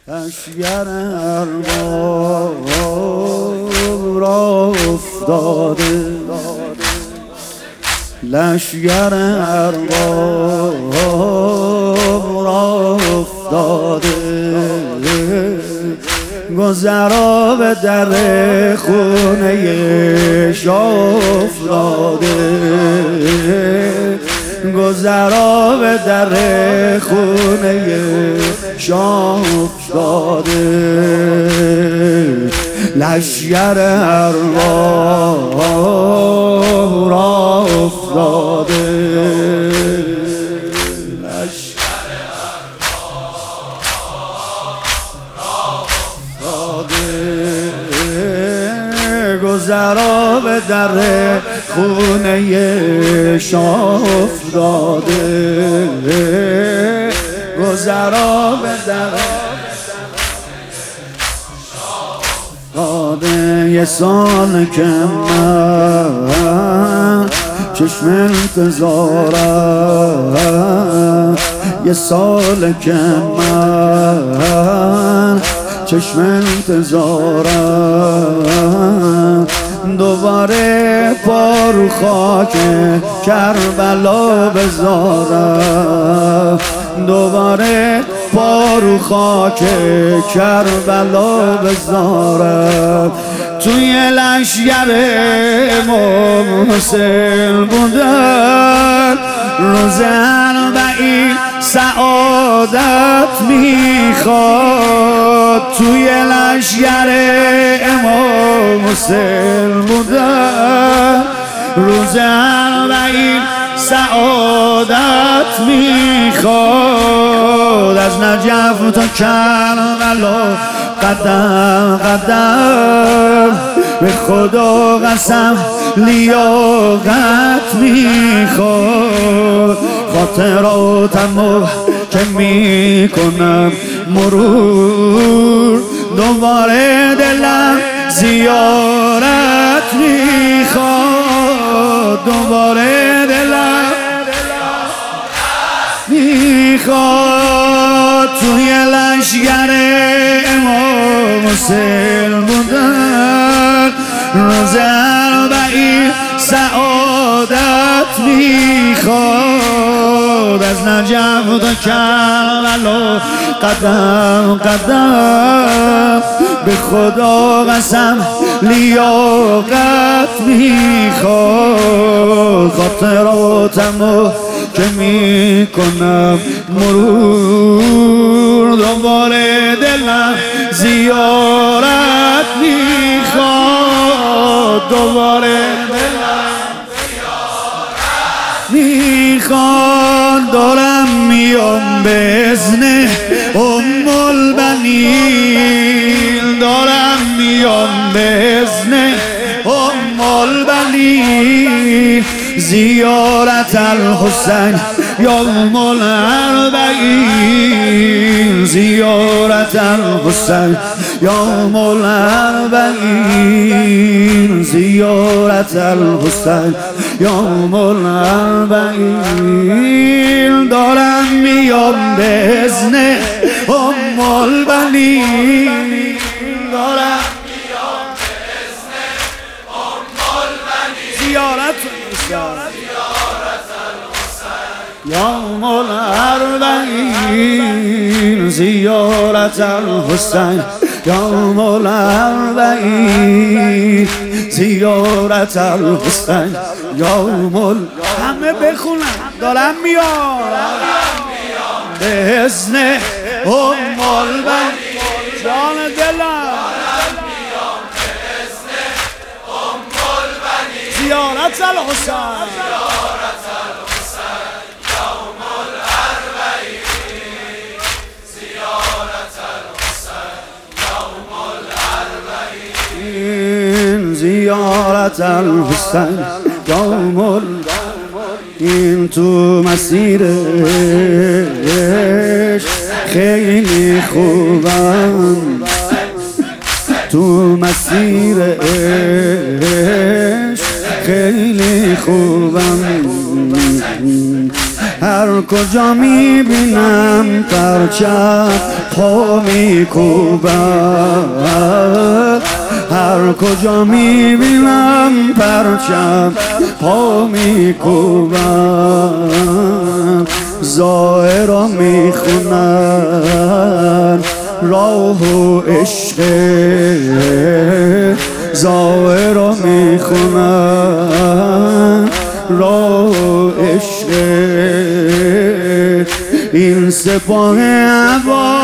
لشگر ارباب را افتاده، لشگر ارباب را افتاده، گذرا به در خونه شاه افتاده، گذرا به در خونه شاه افتاده، لشگر ارباب را افتاده، لشگر ارباب را افتاده، گذرا به در خونه شاه افتاده، گذرا به در داده. یه سال که من چشم انتظارم، یه سال که من چشم انتظارم، دوباره پا رو خاک کربلا بذارم، دوباره پا رو خاک کربلا بذارم. توی لشگر امام حسین بودن، روز اربعین سعادت میخواد. توی لشگر امام حسین بودن، روز اربعین سعادت میخواد. از نجف تا کربلا قدم قدم، به خدا قسم لیاقت میخواد. خاطراتمو که میکنم مرور، دوباره دلم زیارت میخواد، دوباره دلم میخواد. توی لشگر امام حسین بودن، روز اربعین سعادت میخواد. از نجف تا کربلا قدم قدم، به خدا قسم لیاقت میخواد. خاطراتمو که میکنم مرور، دوباره دلم زیارت میخواد، دوباره دلم زیارت میخواد. دارم میام به اذن ام البنین، دارم میام به اذن ام البنین، زیارت الحسین یوم الاربعین، زیارت الحسین یوم الاربعین، زیارت الحسین یوم الاربعین. دارم میام به اذن ام البنین، دارم میام به اذن ام البنین، زیارت یوم الاربعین، زیارت الحسین یوم الاربعین، زیارت الحسین یوم همه بخونن. دارم میام به اذن ام البنین، جان دلم زیارت الحسین، زیارت الحسین یوم الاربعین. تو مسیرش خیلی خوبم، تو مسیرش خیلی خوبم، هر کجا میبینم پرچم پا میکوبم، هر کجا میبینم پرچم پا میکوبم. زائرا میخونن راه و عشق، زائرا میخونن راه و عشق. این سپاه ابا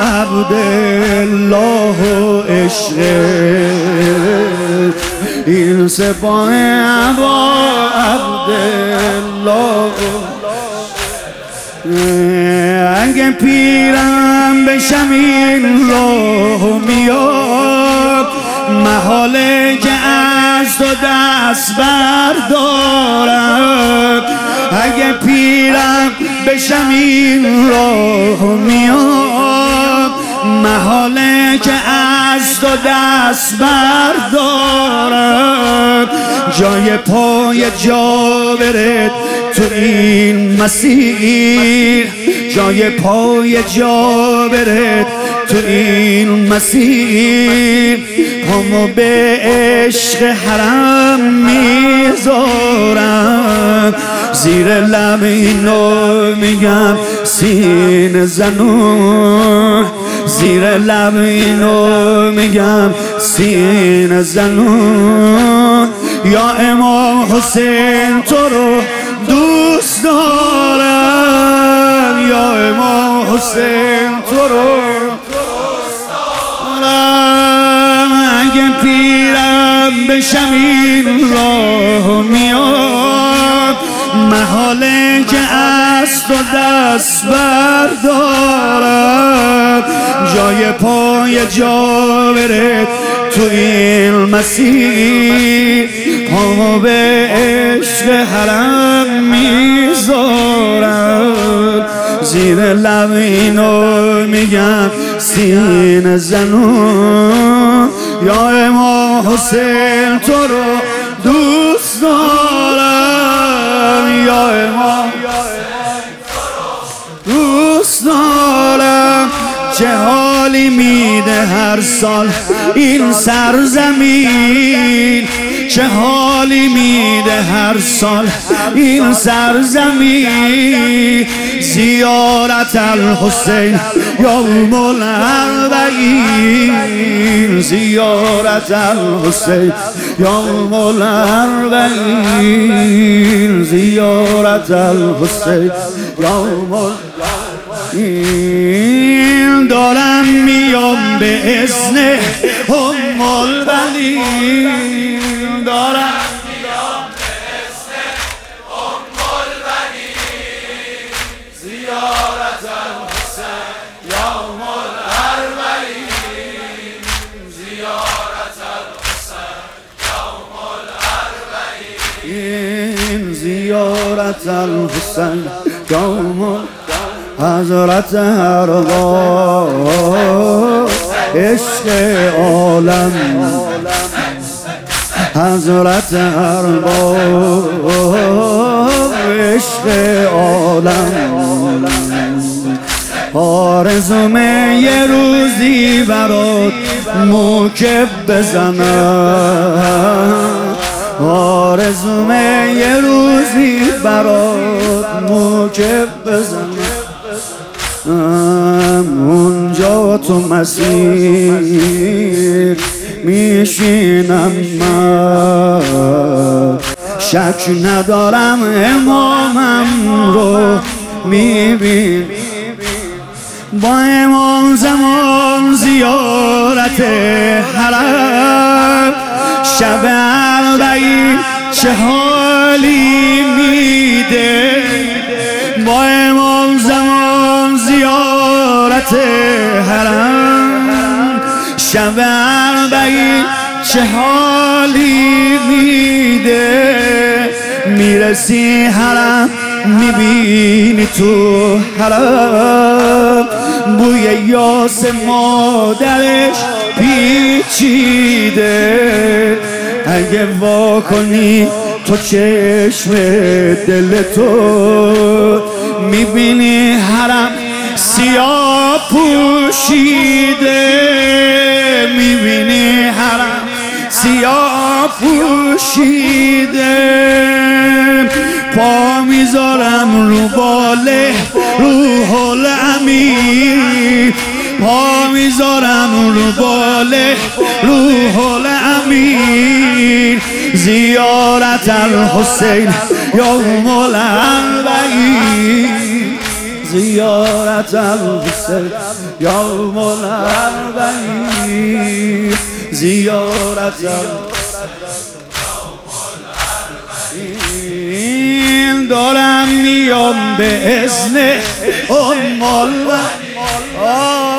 عبدالله و عشق، این سپاه ابا عبدالله. اگه پیرم بشم این راه میاد، محاله که از تو دست بردارم. اگه پیرم بشم این راه میاد، محاله که از تو دست بردارم. جای پای جابرت تو این مسیر، جای پای جابرت تو این مسیر. پامو به عشق حرم میذارم، زیر لب اینو میگم سینه زنون، زیر لب اینو میگم سینه زنون. یا امام حسین تو رو دوست دارم، یا امام حسین تو رو دوست دارم. اگه پیرم بشم این راه میاد، محاله که از تو دست بردارم. جای پای جابرت تو این مسیر، پامو به عشق حرم میذارم. زیر لب اینو میگم سینه زنون. یا امام حسین تو رو دوست دارم، یا امام دوست دارم. چه حالی میده هر سال این سرزمین، چه حالی میده هر سال این سرزمین. زیارت الحسین یوم الاربعین، زیارت الحسین یوم الاربعین، زیارت الحسین یوم الاربعین. دارم میام به اذن ام البنین، دارم میام به اذن ام البنین. زیارت الحسین یوم الاربعین، زیارت الحسین یوم الاربعین، زیارت الحسین یوم الاربعین. حضرت ارباب عشق عالم، حضرت ارباب عشق عالم. آرزومه یه روزی برات موکب بزنم، آرزومه یه روزی برات موکب بزنم. اونجا تو مسیر میشینم من، شک ندارم امامم رو میبین. با امام زمان زیارت حرم، شب اربعین چه حالی میده. با امام زمان زیارت حرم، شب اربعین چه حالی میده. میرسی حرم میبینی تو حرم بوی یاس مادرش پیچیده. اگه وا کنی تو چشم دل تو میبینی حرم سیاه پوشیده، میبینی حرم سیاه پوشیده، پا میذارم رو باله روح الامین، پا میذارم رو باله روح الامین، زیارت الحسین یوم الاربعین، زیارت الحسین یوم الاربعین، زیارت الاربعین. دارم میام به اذن ام